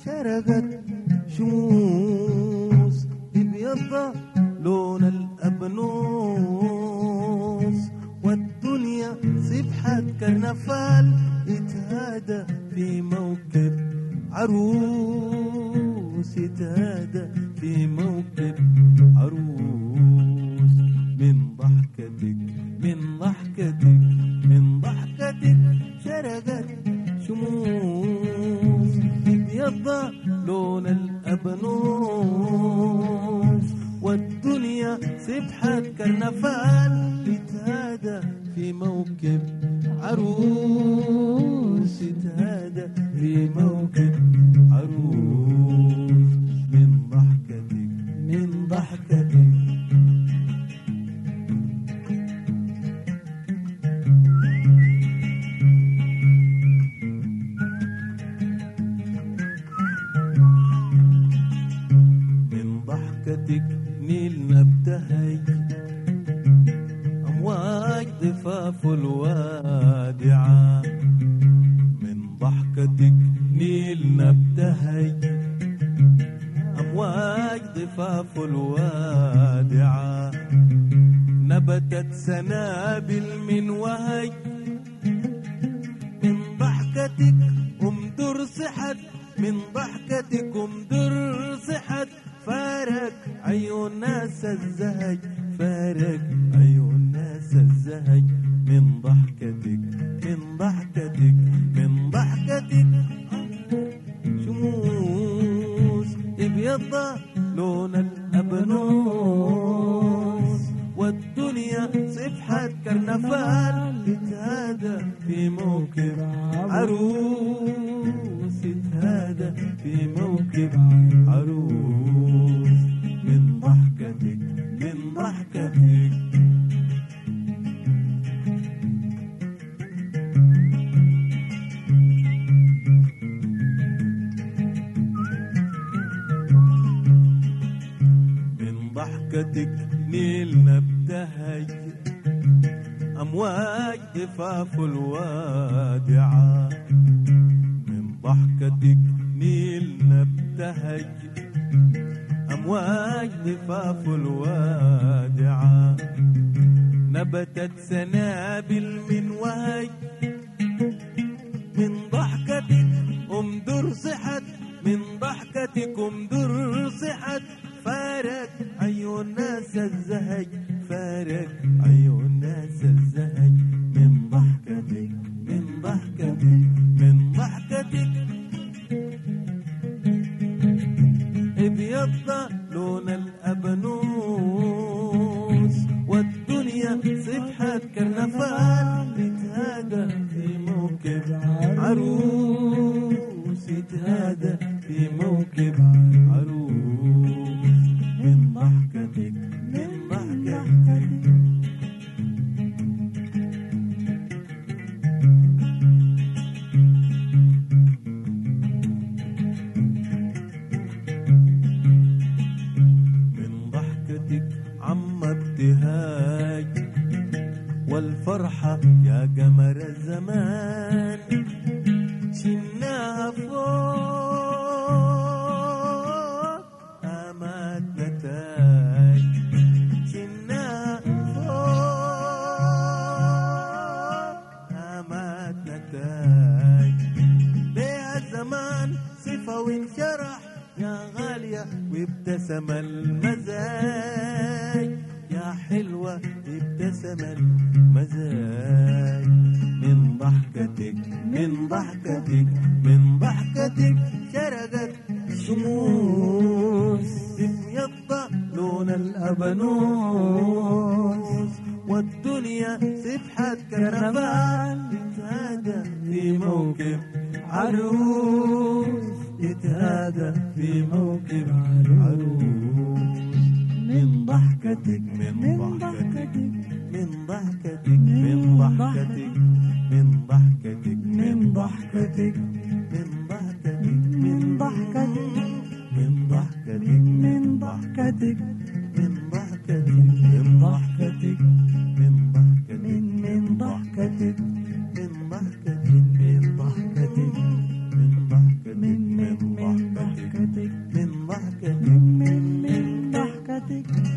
شرقت شموس ابيض لون الابنوس، والدنيا سبحت كرنفال اتهادى في موكب عروس، اتهادى في موكب عروس. من ضحكتك من ضحكتك من ضحكتك شرقت شموس ابيض لون الابنوس، والدنيا سبحت كرنفال اتهادى في موكب عروس، اتهادى في موكب عروس. من ضحكتك من ضحكتك ضحكتك نيلنا ابتهج أمواج ضفاف الوادعة، من ضحكتك نيلنا ابتهج أمواج ضفاف الوادعة، نبتت سنابل من وهج، من ضحكتك أمدر صحت، من ضحكتك أمدر صحت، فارق عيون ناس الزهج، فارق عيون ناس الزهج. من ضحكتك من ضحكتك من ضحكتك شموس ابيض لون الابنوس، والدنيا صفحت كرنفال اتهادى في موكب عروس، اتهادى في موكب عروس. من ضحكتك من ضحكتك من ضحكتك نيلنا ابتهج أمواج ضفاف الوادعة، من ضحكتك نيلنا ابتهج أمواج ضفاف الوادعة، نبتت سنابل من وهج، من ضحكتك أمدر صحت، من ضحكتك أمدر صحت، فارق عيون ناس الزهج، فارق عيون ناس الزهج. من ضحكتك من ضحكتك من ضحكتك ابيض لون الابنوس، والدنيا صفحت كرنفال اتهادى في موكب عروس، اتهادى في موكب عروس. من ضحكتك من ضحكتك عم ابتهاج والفرحة يا قمر الزمان، شلناها فوق آمات نتاج، شلناها فوق آمات نتاج، بيها الزمان صفة وانشرح يا غالية وابتسم المزاج، يا حلوة ابتسم المزاج. من ضحكتك من ضحكتك من ضحكتك شرقت شموس ابيض لون الابنوس، والدنيا سبحت كرنفال اتهادى في موكب عروس، اتهادى في موكب عروس. من ضحكتك من ضحكتك من ضحكتك من ضحكتك من ضحكتك من ضحكتك من ضحكتك من ضحكتك من ضحكتك من ضحكتك من ضحكتك من ضحكتك من ضحكتك من ضحكتك من ضحكتك من ضحكتك من ضحكتك من ضحكتك ضحكتك من ضحكتك